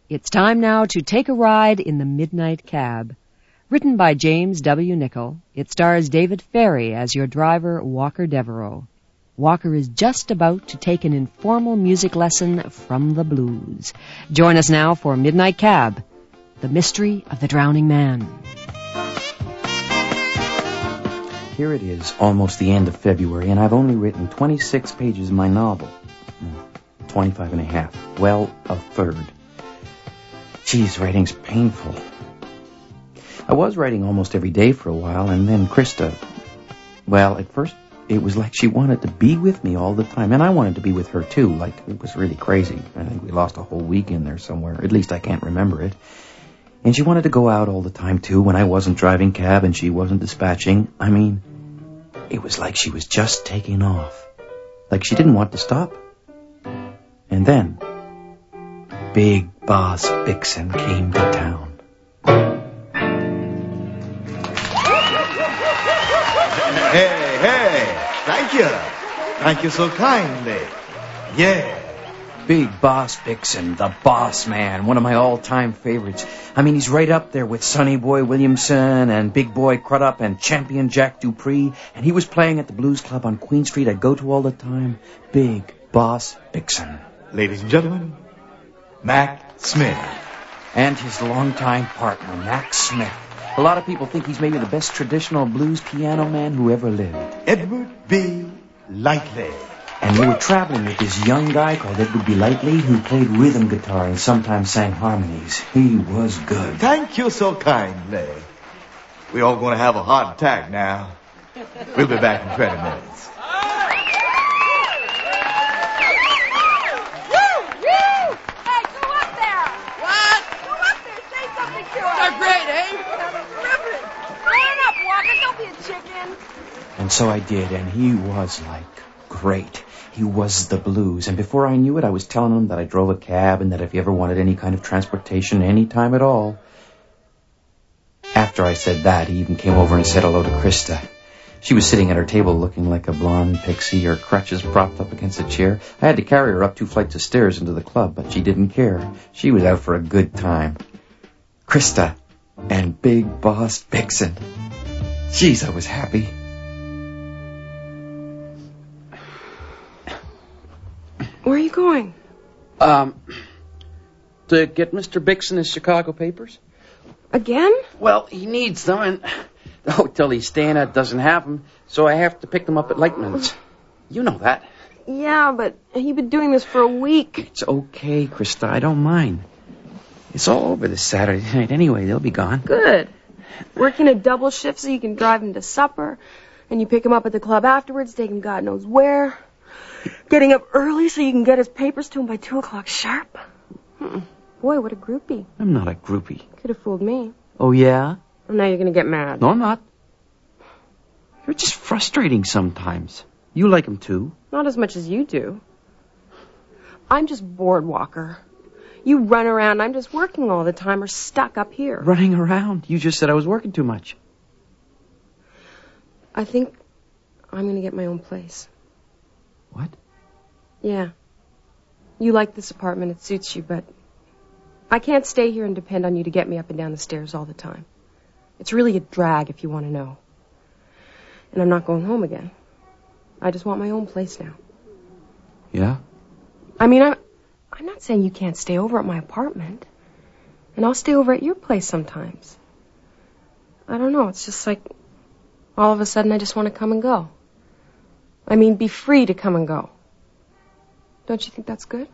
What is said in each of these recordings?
It's time now to take a ride in the Midnight Cab. Written by James W. Nichol, it stars David Ferry as your driver, Walker Devereaux. Walker is just about to take an informal music lesson from the blues. Join us now for Midnight Cab, The Mystery of the Drowning Man. Here it is, almost the end of February, and I've only written 26 pages of my novel. 25 and a half. Well, a third. Geez, writing's painful. I was writing almost every day for a while, and then Krista... Well, at first, it was like she wanted to be with me all the time, and I wanted to be with her, too. Like, it was really crazy. I think we lost a whole week in there somewhere. At least I can't remember it. And she wanted to go out all the time, too, when I wasn't driving cab and she wasn't dispatching. I mean, it was like she was just taking off. Like she didn't want to stop. And then, Big Boss Bixen came to town. Hey, thank you. Thank you so kindly. Yeah. Big Boss Bixen, the boss man, one of my all-time favorites. I mean, he's right up there with Sonny Boy Williamson and Big Boy Crudup and Champion Jack Dupree, and he was playing at the Blues Club on Queen Street I'd go to all the time. Big Boss Bixen. Ladies and gentlemen, Mac Smith. And his longtime partner, Max Smith. A lot of people think he's maybe the best traditional blues piano man who ever lived. Edward B. Lightly. And we were traveling with this young guy called Edward B. Lightly who played rhythm guitar and sometimes sang harmonies. He was good. Thank you so kindly. We're all going to have a heart attack now. We'll be back in 20 minutes. And so I did, and he was like great. He was the blues. And before I knew it, I was telling him that I drove a cab and that if he ever wanted any kind of transportation any time at all. After I said that, he even came over and said hello to Krista. She was sitting at her table looking like a blonde pixie, her crutches propped up against a chair. I had to carry her up 2 flights of stairs into the club, but she didn't care. She was out for a good time. Krista and Big Boss Bixen. Jeez, I was happy. Where are you going? To get Mr. Bixen his Chicago papers. Again? Well, he needs them, and the hotel he's staying at doesn't have them, so I have to pick them up at Lightman's. You know that. Yeah, but you've been doing this for a week. It's okay, Krista. I don't mind. It's all over this Saturday night anyway. They'll be gone. Good. Working a double shift so you can drive him to supper, and you pick him up at the club afterwards, take him God knows where. Getting up early so you can get his papers to him by 2 o'clock sharp. Boy, what a groupie. I'm not a groupie. Could have fooled me. Oh, yeah? Well, now you're going to get mad. No, I'm not. You're just frustrating sometimes. You like him, too. Not as much as you do. I'm just bored, Walker. You run around, I'm just working all the time or stuck up here. Running around? You just said I was working too much. I think I'm going to get my own place. What? Yeah. You like this apartment, it suits you, but I can't stay here and depend on you to get me up and down the stairs all the time. It's really a drag if you want to know. And I'm not going home again. I just want my own place now. Yeah? I mean, I'm not saying you can't stay over at my apartment. And I'll stay over at your place sometimes. I don't know, it's just like all of a sudden I just want to come and go. I mean, be free to come and go. Don't you think that's good?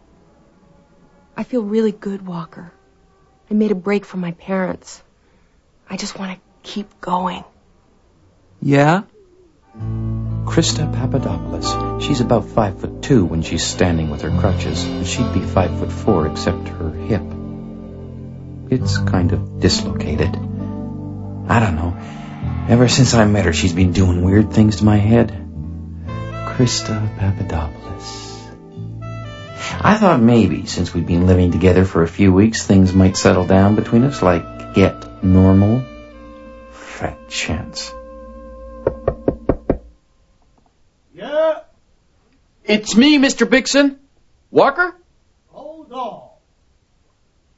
I feel really good, Walker. I made a break from my parents. I just want to keep going. Yeah? Krista Papadopoulos. She's about 5'2" when she's standing with her crutches. She'd be 5'4" except her hip. It's kind of dislocated. I don't know. Ever since I met her, she's been doing weird things to my head. Krista Papadopoulos. I thought maybe, since we'd been living together for a few weeks, things might settle down between us, like get normal. Fat chance. Yeah? It's me, Mr. Bixen. Walker? Hold on.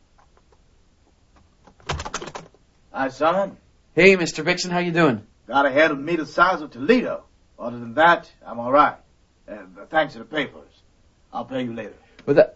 Hi, son. Hey, Mr. Bixen, how you doing? Got a head of me the size of Toledo. Other than that, I'm all right. Thanks for the papers. I'll pay you later. But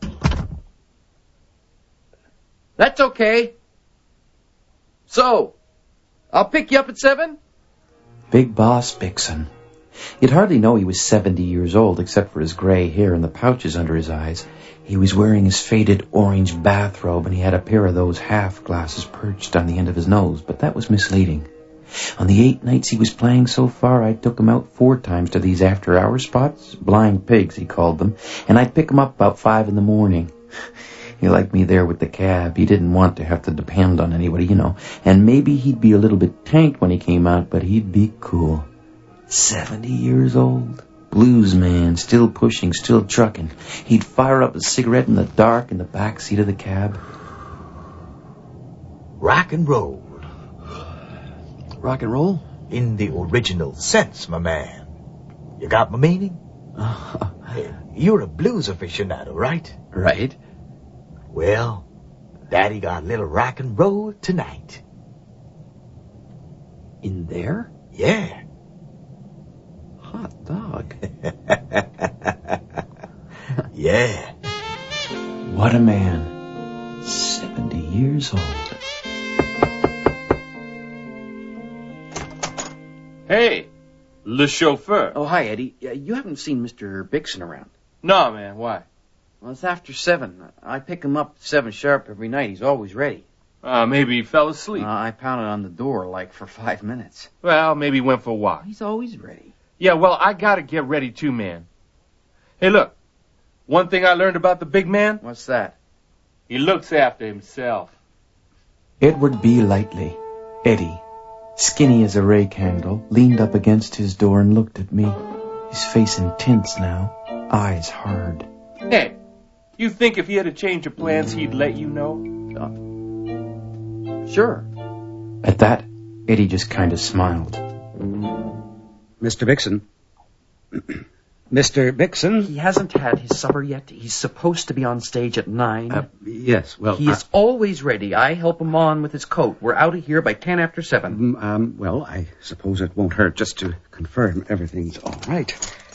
that's okay. So, I'll pick you up at 7? Big Boss Bixen. You'd hardly know he was 70 years old, except for his gray hair and the pouches under his eyes. He was wearing his faded orange bathrobe, and he had a pair of those half glasses perched on the end of his nose, but that was misleading. On the 8 nights he was playing so far, I took him out 4 times to these after-hour spots, blind pigs he called them, and I'd pick him up about 5 in the morning. He liked me there with the cab. He didn't want to have to depend on anybody, you know, and maybe he'd be a little bit tanked when he came out, but he'd be cool. 70 years old. Blues man, still pushing, still trucking. He'd fire up a cigarette in the dark in the back seat of the cab. Rock and roll. Rock and roll? In the original sense, my man. You got my meaning? You're a blues aficionado, right? Right. Well, Daddy got a little rock and roll tonight. In there? Yeah. Hot dog. Yeah. What a man. 70 years old. Hey, le chauffeur. Oh, hi, Eddie. You haven't seen Mr. Bixen around. No, man, why? Well, it's after 7. I pick him up at 7 sharp every night. He's always ready. Maybe he fell asleep. I pounded on the door like for 5 minutes. Well, maybe he went for a walk. He's always ready. Yeah, well, I gotta get ready too, man. Hey, look. One thing I learned about the big man, What's that? he looks after himself. Edward B. Lightly, Eddie, skinny as a rake handle, leaned up against his door and looked at me. His face intense now, eyes hard. Hey, you think if he had a change of plans, he'd let you know? Sure. At that, Eddie just kind of smiled. Mr. Bixen. Mr. Bixen? He hasn't had his supper yet. He's supposed to be on stage at 9. Yes, well... He is always ready. I help him on with his coat. We're out of here by 10 after 7. Well, I suppose it won't hurt just to confirm everything's all right.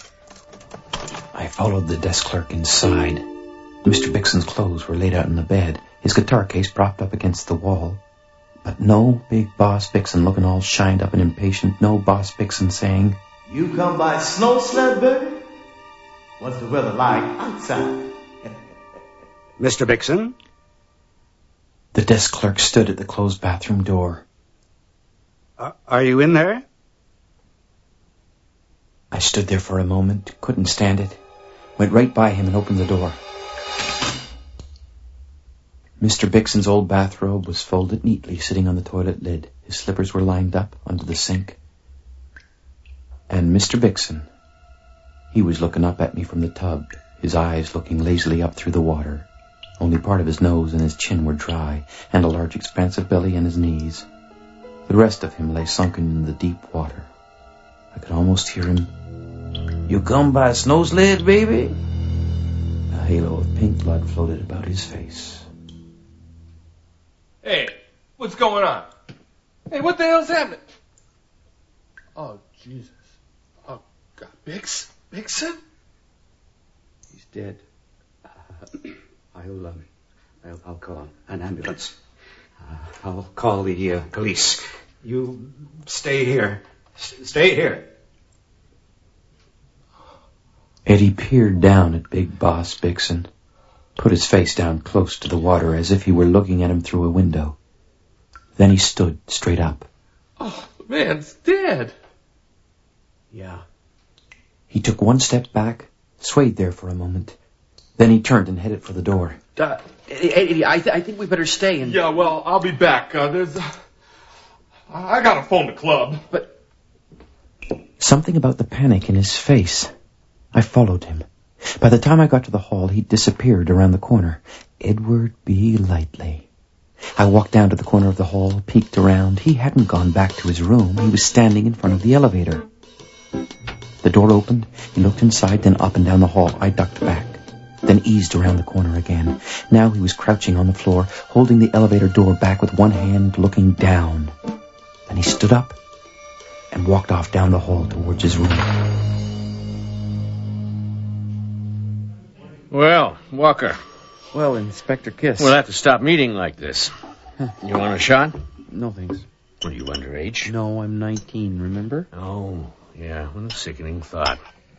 I followed the desk clerk inside. Mr. Bixen's clothes were laid out in the bed, his guitar case propped up against the wall. But no Big Boss Bixen looking all shined up and impatient, no Boss Bixen saying, You come by snow sled, baby? What's the weather like outside? Mr. Bixen? The desk clerk stood at the closed bathroom door. Are you in there? I stood there for a moment, couldn't stand it, went right by him and opened the door. Mr. Bixen's old bathrobe was folded neatly, sitting on the toilet lid. His slippers were lined up under the sink. And Mr. Bixen, he was looking up at me from the tub, his eyes looking lazily up through the water. Only part of his nose and his chin were dry, and a large expansive belly and his knees. The rest of him lay sunken in the deep water. I could almost hear him, You come by snow sled, baby? A halo of pink blood floated about his face. Hey, what's going on? Hey, what the hell's happening? Oh, Jesus. Oh, God. Bixen? He's dead. I'll call an ambulance. I'll call the police. You stay here. Stay here. Eddie peered down at Big Boss Bixen, put his face down close to the water as if he were looking at him through a window. Then he stood straight up. Oh, the man's dead. Yeah. He took one step back, swayed there for a moment. Then he turned and headed for the door. Eddie, I think we better stay and... Yeah, well, I'll be back. I gotta phone the club. But... Something about the panic in his face. I followed him. By the time I got to the hall, he'd disappeared around the corner. Edward B. Lightly. I walked down to the corner of the hall, peeked around. He hadn't gone back to his room. He was standing in front of the elevator. The door opened. He looked inside, then up and down the hall. I ducked back. then eased around the corner again. Now he was crouching on the floor, holding the elevator door back with one hand, looking down. Then he stood up and walked off down the hall towards his room. Well, Walker, Well, Inspector Kiss. we'll have to stop meeting like this. You want a shot? No, thanks. What, are you underage? No, I'm 19, remember? Oh, yeah, what a sickening thought.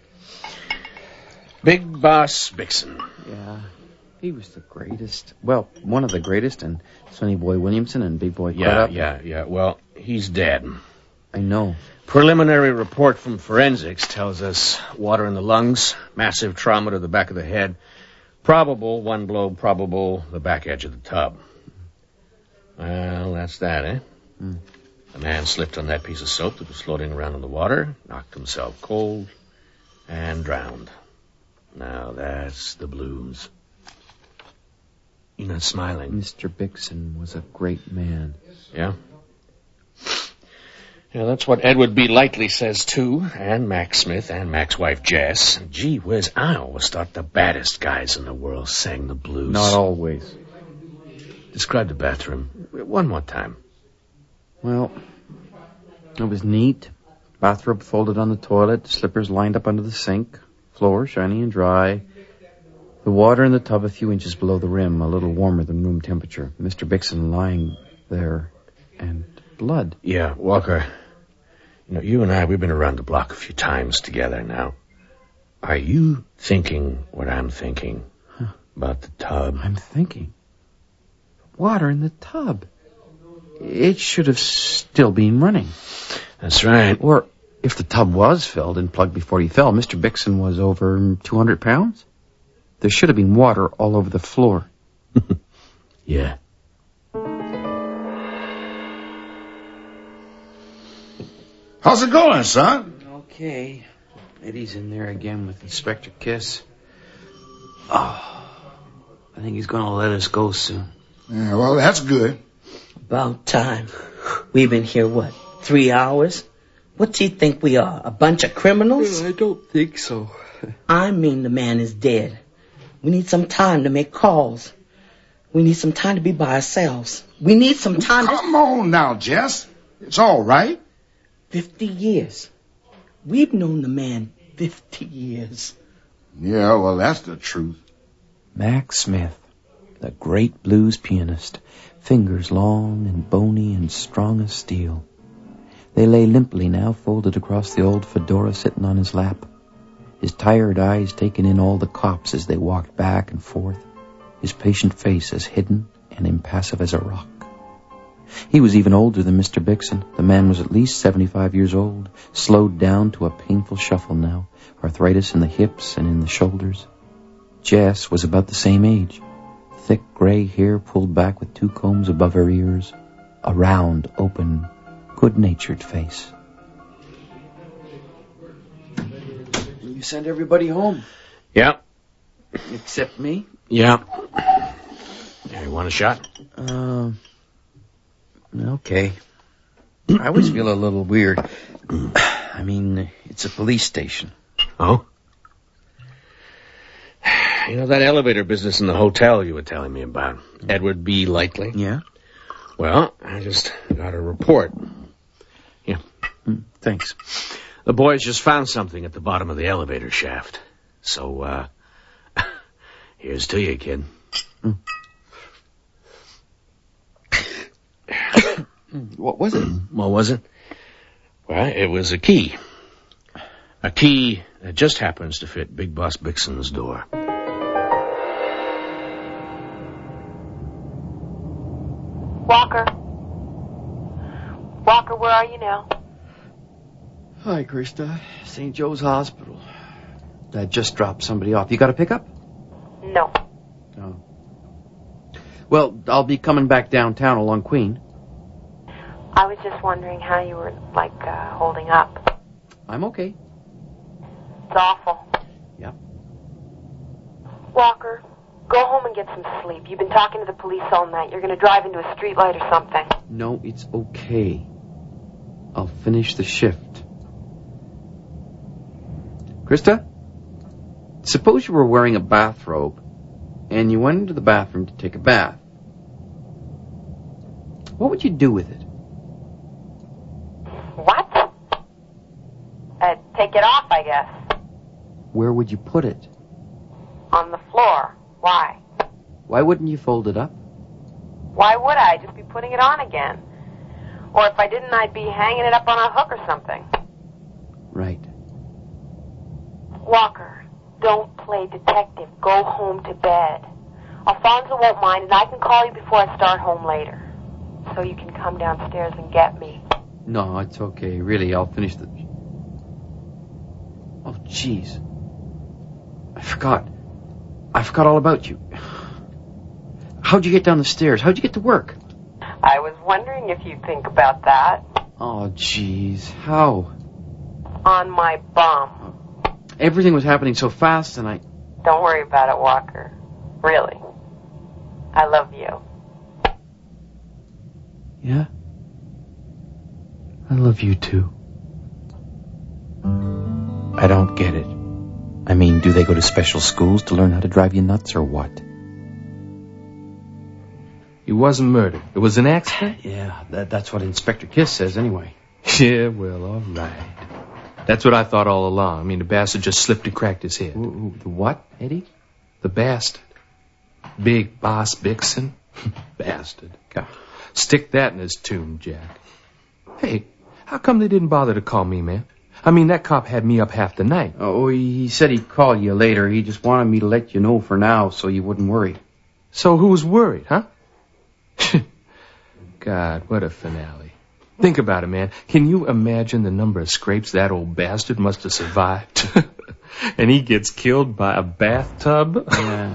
Big Boss Bixson. Yeah. He was the greatest. Well, one of the greatest, and Sonny Boy Williamson and Big Boy Crudup. Yeah. Well, he's dead. I know. Preliminary report from forensics tells us water in the lungs, massive trauma to the back of the head, probable, one blow, probable, the back edge of the tub. Well, that's that, eh? The man slipped on that piece of soap that was floating around in the water, knocked himself cold, and drowned. Now that's the blues. You're not smiling. Mr. Bixson was a great man. Yeah? Yeah, that's what Edward B. Lightly says, too, and Mac Smith and Mac's wife, Jess. Gee whiz, I always thought the baddest guys in the world sang the blues. Not always. Describe the bathroom one more time. Well, it was neat. Bathrobe folded on the toilet, slippers lined up under the sink, floor shiny and dry. The water in the tub a few inches below the rim, a little warmer than room temperature. Mr. Bixson lying there, and blood. Yeah, Walker, you and I, we've been around the block a few times together now. Are you thinking what I'm thinking about the tub? I'm thinking. Water in the tub. It should have still been running. That's right. Or if the tub was filled and plugged before he fell, Mr. Bixson was over 200 pounds. There should have been water all over the floor. Yeah. How's it going, son? Okay. Eddie's in there again with Inspector Kiss. Oh, I think he's going to let us go soon. Yeah, well, that's good. About time. We've been here, 3 hours? What do you think we are, a bunch of criminals? I don't think so. I mean the man is dead. We need some time to make calls. We need some time to be by ourselves. We need some time Come on now, Jess. It's all right. 50 years. We've known the man 50 years. Yeah, well, that's the truth. Mac Smith, the great blues pianist, fingers long and bony and strong as steel. They lay limply now folded across the old fedora sitting on his lap. His tired eyes taking in all the cops as they walked back and forth, his patient face as hidden and impassive as a rock. He was even older than Mr. Bixson. The man was at least 75 years old, slowed down to a painful shuffle now, arthritis in the hips and in the shoulders. Jess was about the same age, thick gray hair pulled back with 2 combs above her ears, a round, open, good-natured face. You send everybody home. Yeah. Except me? Yeah. You want a shot? Okay. I always feel a little weird. I mean, it's a police station. Oh? That elevator business in the hotel you were telling me about. Edward B. Lightly? Yeah? Well, I just got a report. Yeah. Thanks. The boys just found something at the bottom of the elevator shaft. So, here's to you, kid. What was it? What was it? Well, it was a key. A key that just happens to fit Big Boss Bixson's door. Walker, where are you now? Hi, Krista. St. Joe's Hospital. I just dropped somebody off. You got a pickup? No. Oh. Well, I'll be coming back downtown along Queen. I was just wondering how you were, holding up. I'm okay. It's awful. Yeah. Walker, go home and get some sleep. You've been talking to the police all night. You're going to drive into a streetlight or something. No, it's okay. I'll finish the shift. Krista? Suppose you were wearing a bathrobe and you went into the bathroom to take a bath. What would you do with it? What? Take it off, I guess. Where would you put it? On the floor. Why? Why wouldn't you fold it up? Why would I? Just be putting it on again. Or if I didn't, I'd be hanging it up on a hook or something. Right. Walker, don't play detective. Go home to bed. Alfonso won't mind, and I can call you before I start home later. So you can come downstairs and get me. No, it's okay. Really, I'll finish the... Oh, jeez. I forgot all about you. How'd you get down the stairs? How'd you get to work? I was wondering if you'd think about that. Oh, jeez. How? On my bum. Everything was happening so fast and I... Don't worry about it, Walker. Really. I love you. Yeah? I love you too. I don't get it. I mean, do they go to special schools to learn how to drive you nuts or what? He wasn't murdered. It was an accident? Yeah, that's what Inspector Kiss says anyway. Yeah, well, all right. That's what I thought all along. I mean, the bastard just slipped and cracked his head. The what, Eddie? The bastard. Big Boss Bixson. Bastard. God. Stick that in his tomb, Jack. Hey, how come they didn't bother to call me, man? I mean, that cop had me up half the night. Oh, he said he'd call you later. He just wanted me to let you know for now so you wouldn't worry. So who was worried, huh? God, what a finale. Think about it, man. Can you imagine the number of scrapes that old bastard must have survived? And he gets killed by a bathtub? Yeah.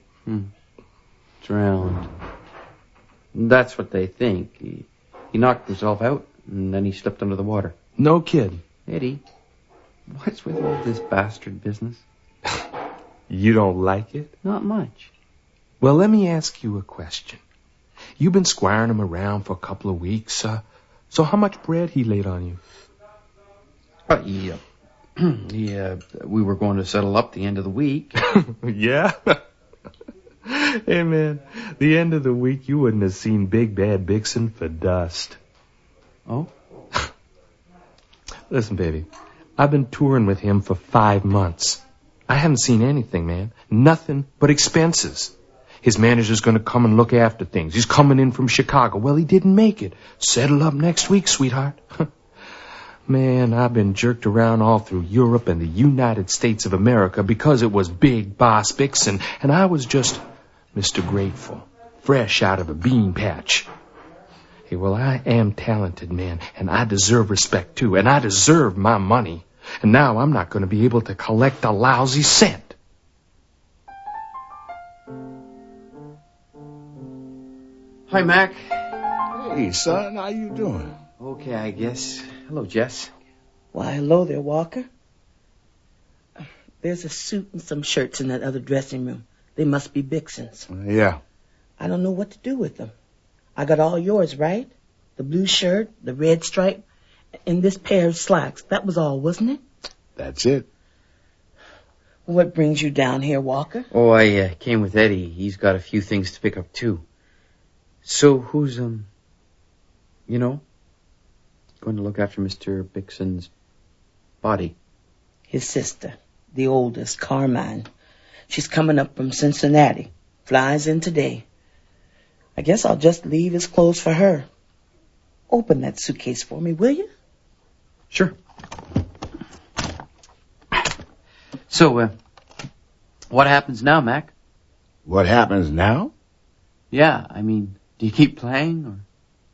Drowned. That's what they think. He knocked himself out, and then he slipped under the water. No kidding. Eddie, what's with all this bastard business? You don't like it? Not much. Well, let me ask you a question. You've been squiring him around for a couple of weeks. So how much bread he laid on you? We were going to settle up the end of the week. Yeah? Hey, man, the end of the week you wouldn't have seen Big Bad Bixson for dust. Oh? Listen, baby, I've been touring with him for 5 months. I haven't seen anything, man. Nothing but expenses. His manager's going to come and look after things. He's coming in from Chicago. Well, he didn't make it. Settle up next week, sweetheart. Man, I've been jerked around all through Europe and the United States of America because it was Big Boss Bixson, and I was just Mr. Grateful, fresh out of a bean patch. Hey, well, I am talented, man, and I deserve respect, too, and I deserve my money. And now I'm not going to be able to collect a lousy cent. Hi, Mac. Hey, son, how you doing? Okay, I guess. Hello, Jess. Why, hello there, Walker. There's a suit and some shirts in that other dressing room. They must be Bixon's. Yeah. I don't know what to do with them. I got all yours, right? The blue shirt, the red stripe, and this pair of slacks. That was all, wasn't it? That's it. What brings you down here, Walker? Oh, I came with Eddie. He's got a few things to pick up, too. So who's, going to look after Mr. Bixon's body? His sister, the oldest, Carmine. She's coming up from Cincinnati. Flies in today. I guess I'll just leave his clothes for her. Open that suitcase for me, will you? Sure. So, what happens now, Mac? What happens now? Yeah, I mean, do you keep playing, or?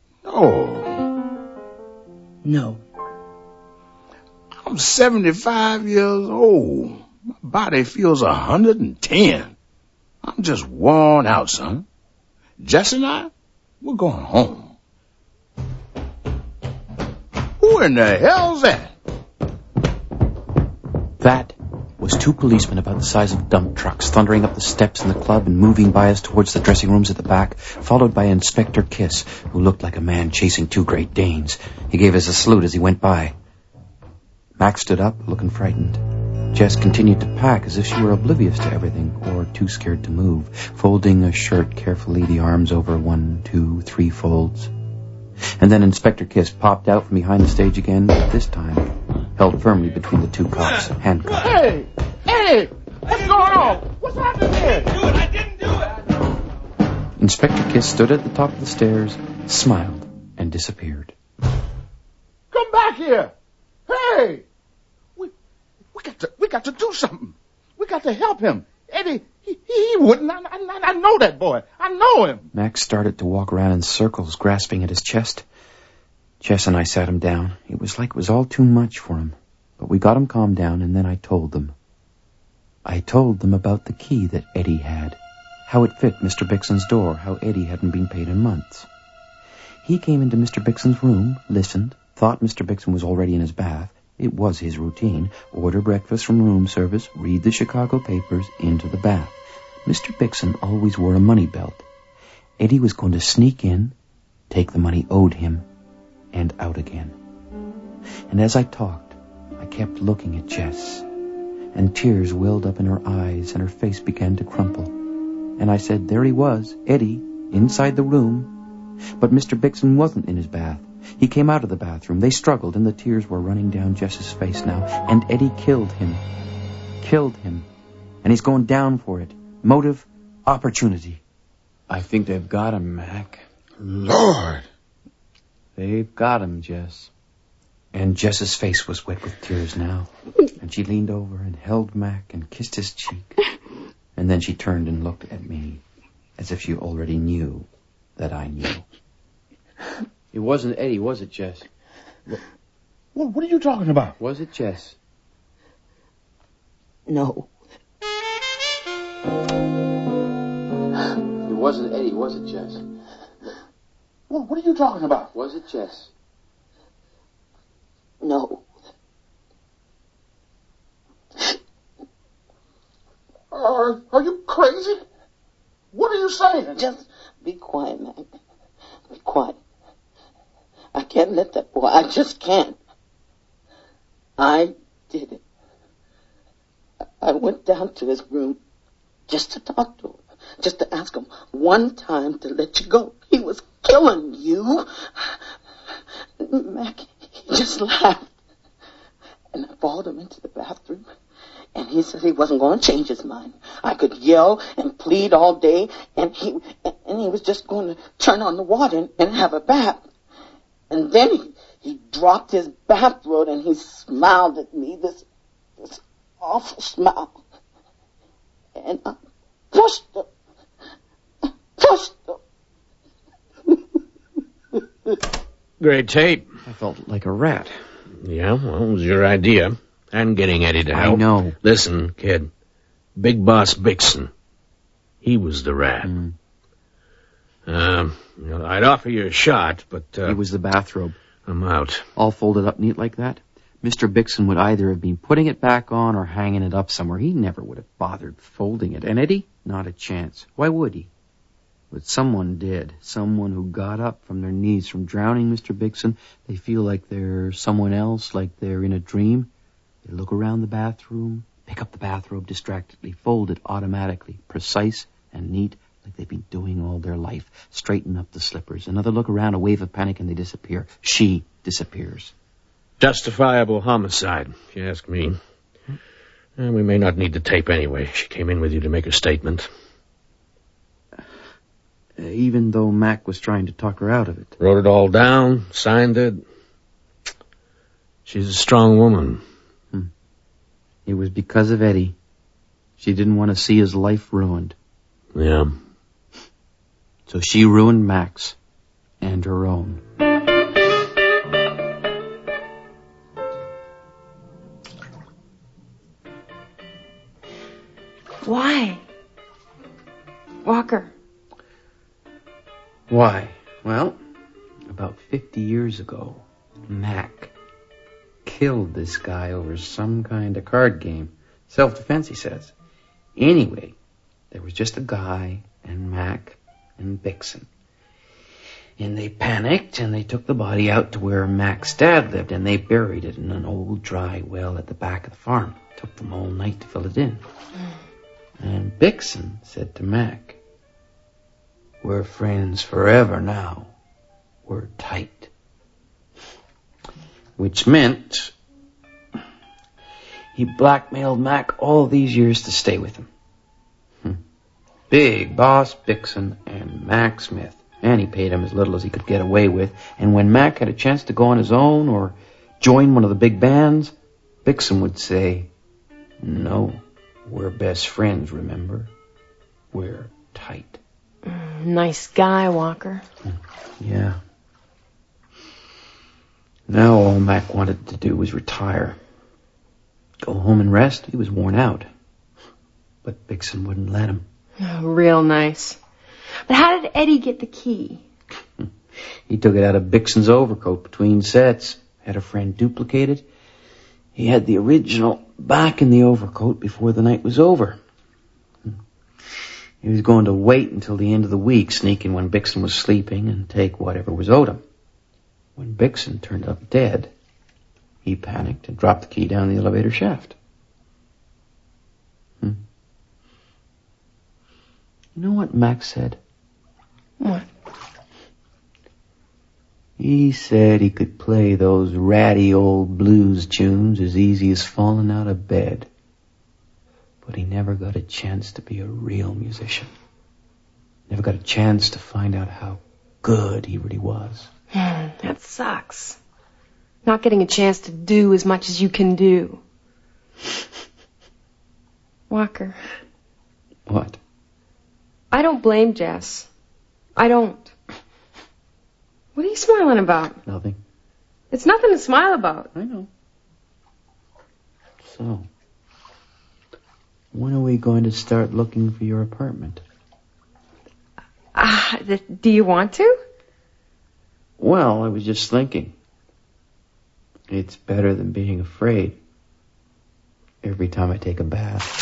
No. I'm 75 years old. My body feels 110. I'm just worn out, son. Jess and I, we're going home. Who in the hell's that? That was 2 policemen about the size of dump trucks thundering up the steps in the club and moving by us towards the dressing rooms at the back, followed by Inspector Kiss, who looked like a man chasing 2 Great Danes. He gave us a salute as he went by. Mac stood up, looking frightened. Jess continued to pack as if she were oblivious to everything or too scared to move, folding a shirt carefully, the arms over 1, 2, 3 folds. And then Inspector Kiss popped out from behind the stage again, but this time held firmly between the two cops, handcuffed. Hey! Hey! What's going on? What's happening here? I didn't do it! Inspector Kiss stood at the top of the stairs, smiled, and disappeared. Come back here! Hey! We got to do something. We got to help him. Eddie, he wouldn't. I know that boy. I know him. Max started to walk around in circles, grasping at his chest. Jess and I sat him down. It was like it was all too much for him. But we got him calmed down, and then I told them. I told them about the key that Eddie had, how it fit Mr. Bixon's door, how Eddie hadn't been paid in months. He came into Mr. Bixon's room, listened, thought Mr. Bixon was already in his bath. It was his routine. Order breakfast from room service, read the Chicago papers, into the bath. Mr. Bixon always wore a money belt. Eddie was going to sneak in, take the money owed him, and out again. And as I talked, I kept looking at Jess, and tears welled up in her eyes, and her face began to crumple. And I said, there he was, Eddie, inside the room. But Mr. Bixon wasn't in his bath. He came out of the bathroom. They struggled, and the tears were running down Jess's face now. And Eddie killed him. Killed him. And he's going down for it. Motive, opportunity. I think they've got him, Mac. Lord! They've got him, Jess. And Jess's face was wet with tears now. And she leaned over and held Mac and kissed his cheek. And then she turned and looked at me, as if she already knew that I knew. It wasn't Eddie, was it, Jess? What are you talking about? Was it Jess? No. It wasn't Eddie, was it, Jess? What are you talking about? Was it Jess? No. Are you crazy? What are you saying? Just be quiet, man. Be quiet. I can't let that boy. I just can't. I did it. I went down to his room just to talk to him, just to ask him one time to let you go. He was killing you. Mac, he just laughed. And I followed him into the bathroom, and he said he wasn't going to change his mind. I could yell and plead all day, and he was just going to turn on the water and have a bath. And then he dropped his bathrobe and he smiled at me, this awful smile. And I pushed him. Great tape. I felt like a rat. Yeah, well, it was your idea. And getting Eddie to help. I know. Listen, kid. Big Boss Bixon. He was the rat. I'd offer you a shot, but... It was the bathrobe. I'm out. All folded up neat like that. Mr. Bixon would either have been putting it back on or hanging it up somewhere. He never would have bothered folding it. And Eddie? Not a chance. Why would he? But someone did. Someone who got up from their knees from drowning Mr. Bixon. They feel like they're someone else, like they're in a dream. They look around the bathroom, pick up the bathrobe distractedly, fold it automatically, precise and neat, like they've been doing all their life. Straighten up the slippers. Another look around, a wave of panic, and they disappear. She disappears. Justifiable homicide, if you ask me. And we may not need the tape anyway. She came in with you to make a statement. Even though Mac was trying to talk her out of it. Wrote it all down, signed it. She's a strong woman. It was because of Eddie. She didn't want to see his life ruined. Yeah. So she ruined Mac's and her own. Why? Walker. Why? Well, about 50 years ago, Mac killed this guy over some kind of card game. Self-defense, he says. Anyway, there was just a guy and Mac and Bixon. And they panicked, and they took the body out to where Mac's dad lived, and they buried it in an old dry well at the back of the farm. It took them all night to fill it in. And Bixen said to Mac, "We're friends forever now. We're tight." Which meant he blackmailed Mac all these years to stay with him. Big Boss Bixen and Mac Smith. And he paid him as little as he could get away with. And when Mac had a chance to go on his own or join one of the big bands, Bixen would say, "No, we're best friends, remember? We're tight." Nice guy, Walker. Yeah. Now all Mac wanted to do was retire. Go home and rest. He was worn out. But Bixen wouldn't let him. Oh, real nice. But how did Eddie get the key? He took it out of Bixen's overcoat between sets. Had a friend duplicate it. He had the original back in the overcoat before the night was over. He was going to wait until the end of the week, sneak in when Bixen was sleeping and take whatever was owed him. When Bixen turned up dead, he panicked and dropped the key down the elevator shaft. You know what Mac said? What? He said he could play those ratty old blues tunes as easy as falling out of bed. But he never got a chance to be a real musician. Never got a chance to find out how good he really was. That sucks. Not getting a chance to do as much as you can do. Walker. What? I don't blame Jess. I don't. What are you smiling about? Nothing. It's nothing to smile about. I know. So, when are we going to start looking for your apartment? Do you want to? Well, I was just thinking. It's better than being afraid. Every time I take a bath.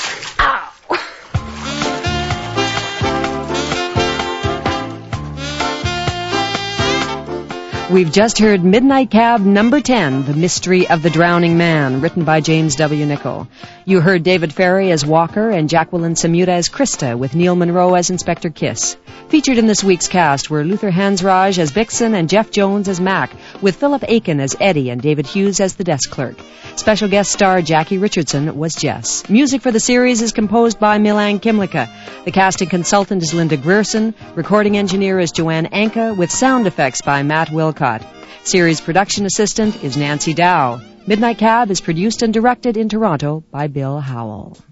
We've just heard Midnight Cab number 10, The Mystery of the Drowning Man, written by James W. Nichol. You heard David Ferry as Walker and Jacqueline Samuda as Krista, with Neil Monroe as Inspector Kiss. Featured in this week's cast were Luther Hansraj as Bixen and Jeff Jones as Mac, with Philip Aiken as Eddie and David Hughes as the desk clerk. Special guest star Jackie Richardson was Jess. Music for the series is composed by Milan Kimlicka. The casting consultant is Linda Grierson. Recording engineer is Joanne Anka, with sound effects by Matt Wilcott. Series production assistant is Nancy Dow. Midnight Cab is produced and directed in Toronto by Bill Howell.